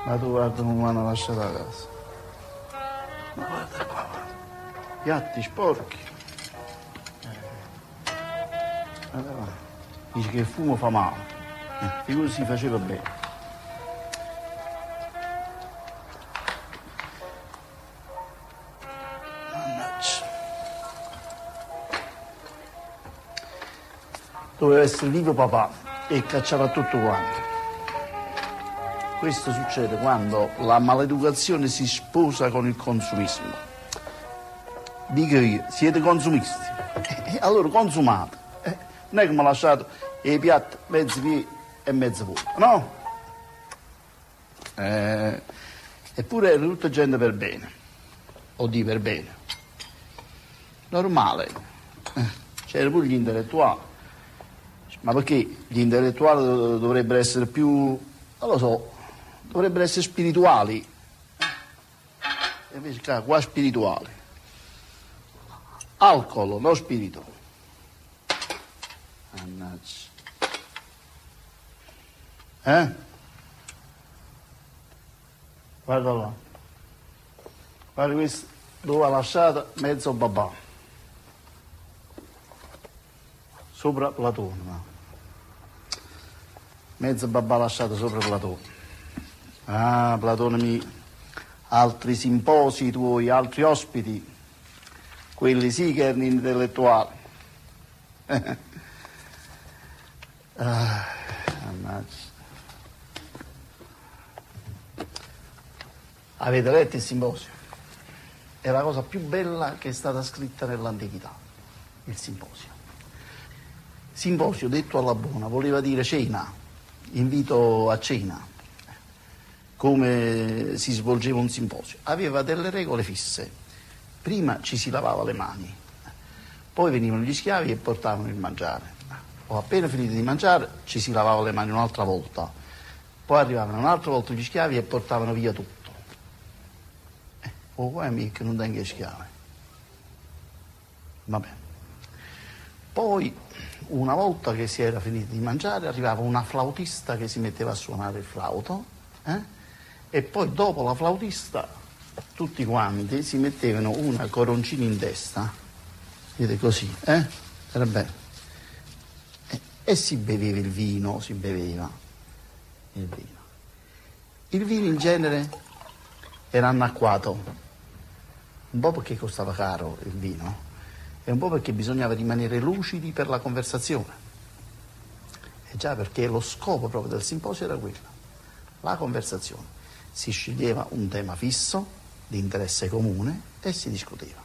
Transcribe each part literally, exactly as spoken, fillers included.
Ma tu guarda, non mi hanno lasciato a casa. Ma guarda qua, guarda. Piatti sporchi. Eh. Guarda qua. Dice che il fumo fa male. Eh, figurati si faceva bene. Mannaggia. Doveva essere vivo papà e cacciava tutto quanto. Questo succede quando la maleducazione si sposa con il consumismo. Dico io, siete consumisti, e allora consumate. Eh, non è che mi ha lasciato i piatti mezzi pieni e mezzo vuoti, no? Eh, eppure era tutta gente per bene, o di per bene. Normale. Eh, c'erano pure gli intellettuali. Ma perché gli intellettuali dovrebbero essere più, non lo so, dovrebbero essere spirituali, e invece qua spirituali. Alcol, non spirito. Mannaggia. Eh? Guarda là. Guarda questo dove ha lasciato mezzo babà. Sopra Platone, no? Mezzo babà lasciato sopra Platone. Ah, Platone mi... altri simposi tuoi, altri ospiti, quelli sì che erano intellettuali. Ah, mannaggia. Avete letto il simposio? È la cosa più bella che è stata scritta nell'antichità, il simposio. Simposio, detto alla buona, voleva dire cena, invito a cena. Come si svolgeva un simposio. Aveva delle regole fisse. Prima ci si lavava le mani, poi venivano gli schiavi e portavano il mangiare. O appena finito di mangiare ci si lavava le mani un'altra volta, poi arrivavano un'altra volta gli schiavi e portavano via tutto. Eh, o poi mica non tengo schiavi. Va bene. Poi, una volta che si era finito di mangiare, arrivava una flautista che si metteva a suonare il flauto, eh? E poi dopo la flautista tutti quanti si mettevano una coroncina in testa, vedete così, eh? Era bene. E, e si beveva il vino, si beveva il vino. Il vino in genere era annacquato, un po' perché costava caro il vino e un po' perché bisognava rimanere lucidi per la conversazione. E già perché lo scopo proprio del simposio era quello, la conversazione. Si sceglieva un tema fisso, di interesse comune, e si discuteva.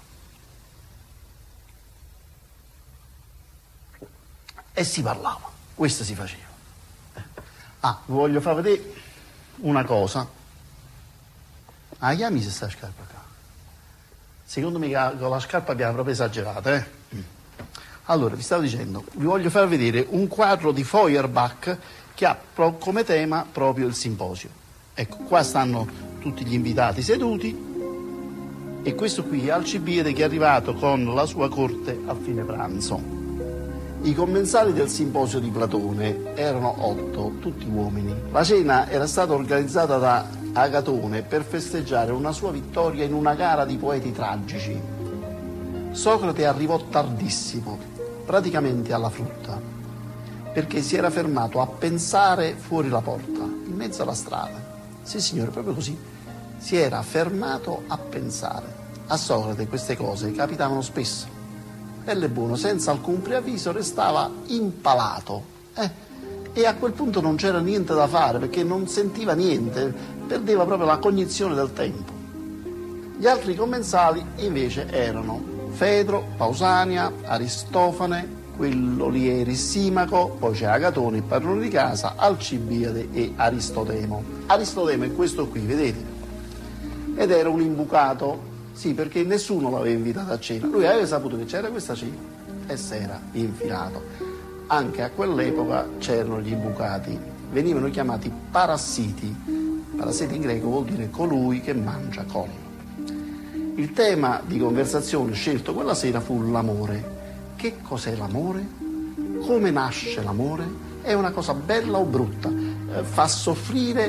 E si parlava, questo si faceva. Ah, vi voglio far vedere una cosa. Ah, chiami se sta scarpa qua. Secondo me con la scarpa abbiamo proprio esagerato, eh? Allora, vi stavo dicendo, vi voglio far vedere un quadro di Feuerbach che ha come tema proprio il simposio. Ecco, qua stanno tutti gli invitati seduti e questo qui è Alcibiade che è arrivato con la sua corte a fine pranzo. I commensali del simposio di Platone erano otto, tutti uomini. La cena era stata organizzata da Agatone per festeggiare una sua vittoria in una gara di poeti tragici. Socrate arrivò tardissimo, praticamente alla frutta, perché si era fermato a pensare fuori la porta, in mezzo alla strada. Sì, signore, proprio così. Si era fermato a pensare. A Socrate queste cose capitavano spesso. Bello e buono, senza alcun preavviso, restava impalato. Eh? E a quel punto non c'era niente da fare, perché non sentiva niente, perdeva proprio la cognizione del tempo. Gli altri commensali, invece, erano Fedro, Pausania, Aristofane, quello lì è Erissimaco, poi c'è Agatone, il padrone di casa, Alcibiade e Aristotemo. Aristotemo è questo qui, vedete? Ed era un imbucato, sì, perché nessuno l'aveva invitato a cena. Lui aveva saputo che c'era questa cena e si era infilato. Anche a quell'epoca c'erano gli imbucati, venivano chiamati parassiti. Parassiti in greco vuol dire colui che mangia collo. Il tema di conversazione scelto quella sera fu l'amore. Che cos'è l'amore? Come nasce l'amore? È una cosa bella o brutta? Eh, fa soffrire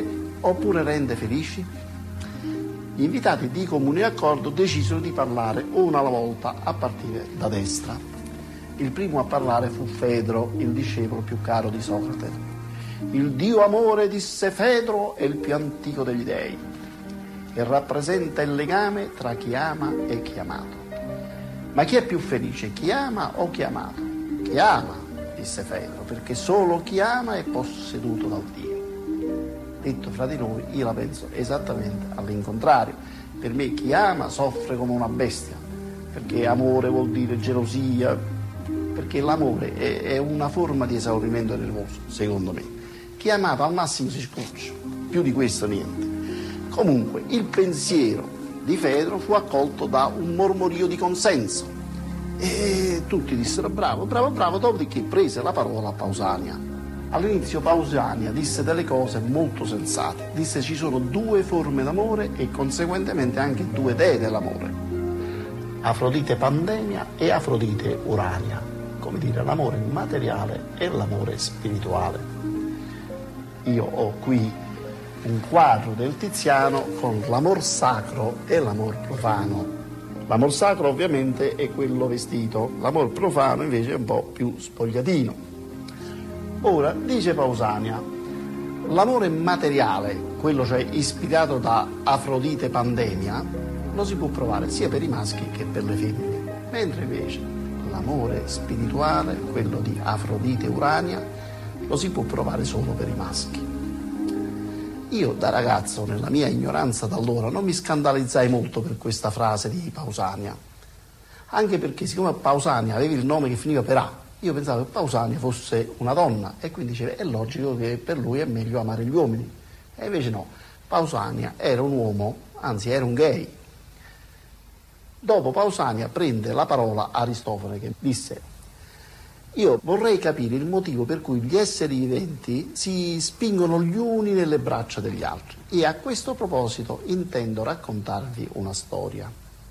oppure rende felici? Gli invitati di comune accordo decisero di parlare una alla volta a partire da destra. Il primo a parlare fu Fedro, il discepolo più caro di Socrate. Il Dio amore, disse Fedro, è il più antico degli dei e rappresenta il legame tra chi ama e chi è amato. Ma chi è più felice, chi ama o chi è amato? Chi ama, disse Fedro, perché solo chi ama è posseduto dal Dio. Detto fra di noi, io la penso esattamente all'incontrario. Per me chi ama soffre come una bestia, perché amore vuol dire gelosia, perché l'amore è, è una forma di esaurimento nervoso, secondo me. Chi è amato al massimo si scoccia, più di questo niente. Comunque, il pensiero di Fedro fu accolto da un mormorio di consenso e tutti dissero bravo, bravo, bravo, dopodiché prese la parola Pausania. All'inizio Pausania disse delle cose molto sensate, disse ci sono due forme d'amore e conseguentemente anche due dee dell'amore, Afrodite Pandemia e Afrodite Urania, come dire l'amore materiale e l'amore spirituale. Io ho qui un quadro del Tiziano con l'amor sacro e l'amor profano. L'amor sacro ovviamente è quello vestito, l'amor profano invece è un po' più spogliatino. Ora, dice Pausania, l'amore materiale, quello cioè ispirato da Afrodite Pandemia, lo si può provare sia per i maschi che per le femmine, mentre invece l'amore spirituale, quello di Afrodite Urania, lo si può provare solo per i maschi. Io da ragazzo, nella mia ignoranza d'allora, non mi scandalizzai molto per questa frase di Pausania, anche perché siccome Pausania aveva il nome che finiva per A, io pensavo che Pausania fosse una donna e quindi dicevo è logico che per lui è meglio amare gli uomini. E invece no, Pausania era un uomo, anzi era un gay. Dopo Pausania prende la parola Aristofane che disse io vorrei capire il motivo per cui gli esseri viventi si spingono gli uni nelle braccia degli altri e a questo proposito intendo raccontarvi una storia.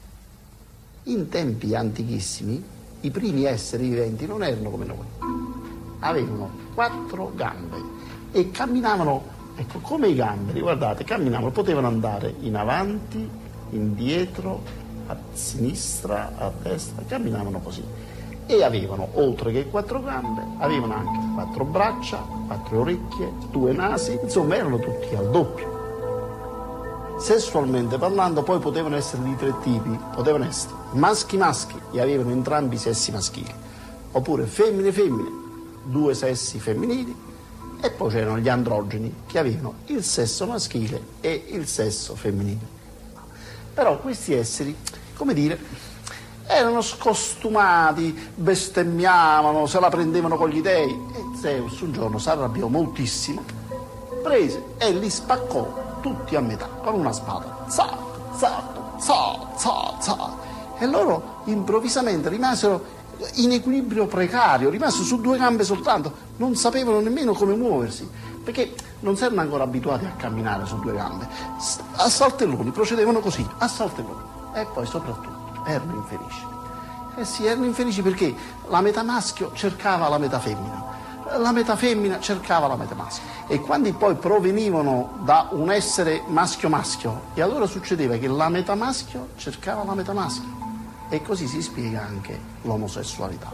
In tempi antichissimi i primi esseri viventi non erano come noi, avevano quattro gambe e camminavano, ecco, come i gamberi, guardate, camminavano, potevano andare in avanti, indietro, a sinistra, a destra, camminavano così. E avevano, oltre che quattro gambe, avevano anche quattro braccia, quattro orecchie, due nasi, insomma erano tutti al doppio. Sessualmente parlando poi potevano essere di tre tipi, potevano essere maschi maschi e avevano entrambi i sessi maschili, oppure femmine femmine, due sessi femminili, e poi c'erano gli androgeni che avevano il sesso maschile e il sesso femminile. Però questi esseri, come dire, erano scostumati, bestemmiavano, se la prendevano con gli dei e Zeus un giorno si arrabbiò moltissimo, prese e li spaccò tutti a metà con una spada, za, za, za, za, za. E loro improvvisamente rimasero in equilibrio precario, rimasero su due gambe soltanto, non sapevano nemmeno come muoversi, perché non si erano ancora abituati a camminare su due gambe. A saltelloni, procedevano così, a saltelloni. E poi soprattutto erano infelici. Eh sì, erano infelici perché la metà maschio cercava la metà femmina, la metà femmina cercava la metà maschio. E quando poi provenivano da un essere maschio-maschio, e allora succedeva che la metà maschio cercava la metà maschio. E così si spiega anche l'omosessualità.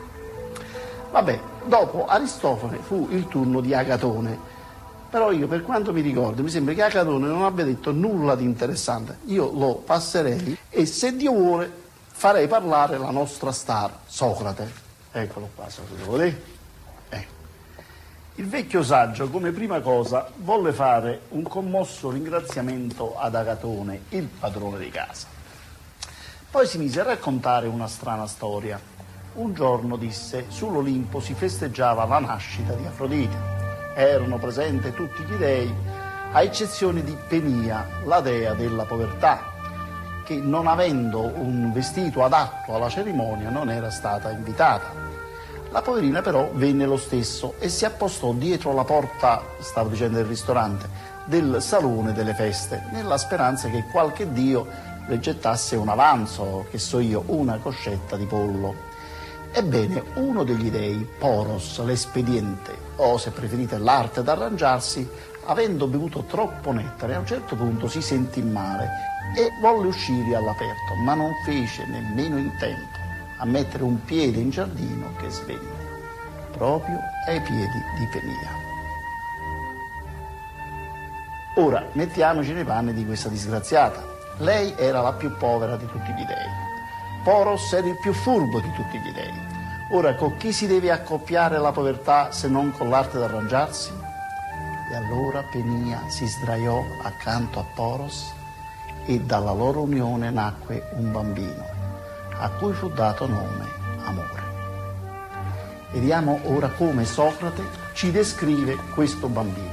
Vabbè, dopo Aristofane fu il turno di Agatone. Però io, per quanto mi ricordo, mi sembra che Agatone non abbia detto nulla di interessante. Io lo passerei e, se Dio vuole, farei parlare la nostra star, Socrate. Eccolo qua, Socrate, lo vedete? Il vecchio saggio, come prima cosa, volle fare un commosso ringraziamento ad Agatone, il padrone di casa. Poi si mise a raccontare una strana storia. Un giorno, disse, sull'Olimpo si festeggiava la nascita di Afrodite. Erano presenti tutti gli dei, a eccezione di Penia, la dea della povertà, che non avendo un vestito adatto alla cerimonia non era stata invitata. La poverina però venne lo stesso e si appostò dietro la porta, stavo dicendo del ristorante, del salone delle feste, nella speranza che qualche dio le gettasse un avanzo, che so io, una coscetta di pollo. Ebbene, uno degli dei, Poros, l'espediente, o se preferite l'arte d'arrangiarsi, avendo bevuto troppo nettare, a un certo punto si sentì male e volle uscire all'aperto, ma non fece nemmeno in tempo a mettere un piede in giardino che svenne proprio ai piedi di Penia. Ora mettiamoci nei panni di questa disgraziata. Lei era la più povera di tutti gli dei. Poros era il più furbo di tutti gli dei. Ora con chi si deve accoppiare la povertà se non con l'arte d'arrangiarsi? E allora Penia si sdraiò accanto a Poros e dalla loro unione nacque un bambino, a cui fu dato nome Amore. Vediamo ora come Socrate ci descrive questo bambino.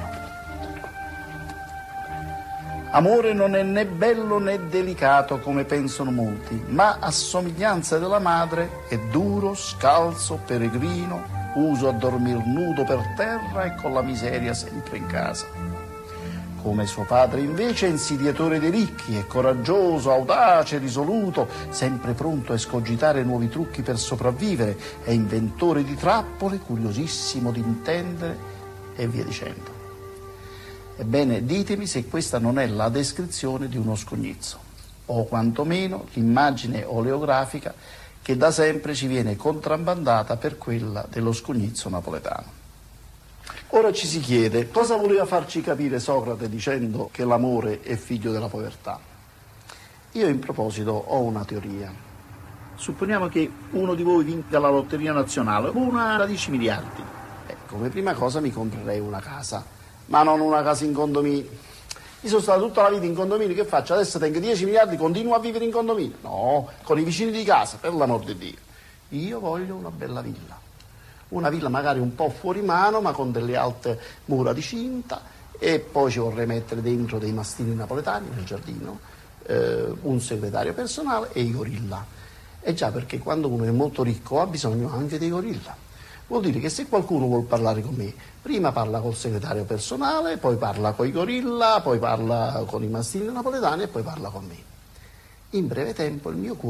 Amore non è né bello né delicato come pensano molti, ma a somiglianza della madre è duro, scalzo, peregrino, uso a dormir nudo per terra e con la miseria sempre in casa. Come suo padre invece è insidiatore dei ricchi, è coraggioso, audace, risoluto, sempre pronto a escogitare nuovi trucchi per sopravvivere, è inventore di trappole, curiosissimo di intendere e via dicendo. Ebbene, ditemi se questa non è la descrizione di uno scognizzo, o quantomeno l'immagine oleografica che da sempre ci viene contrabbandata per quella dello scognizzo napoletano. Ora ci si chiede cosa voleva farci capire Socrate dicendo che l'amore è figlio della povertà. Io in proposito ho una teoria. Supponiamo che uno di voi vinca la lotteria nazionale, una da dieci miliardi. Eh, come prima cosa mi comprerei una casa, ma non una casa in condominio. Io sono stato tutta la vita in condominio, che faccio? Adesso tengo dieci miliardi, continuo a vivere in condominio? No, con i vicini di casa, per l'amor di Dio. Io voglio una bella villa. Una villa magari un po' fuori mano, ma con delle alte mura di cinta, e poi ci vorrei mettere dentro dei mastini napoletani nel giardino, eh, un segretario personale e i gorilla. E già, perché quando uno è molto ricco ha bisogno anche dei gorilla. Vuol dire che se qualcuno vuol parlare con me, prima parla col segretario personale, poi parla con i gorilla, poi parla con i mastini napoletani e poi parla con me. In breve tempo il mio cuore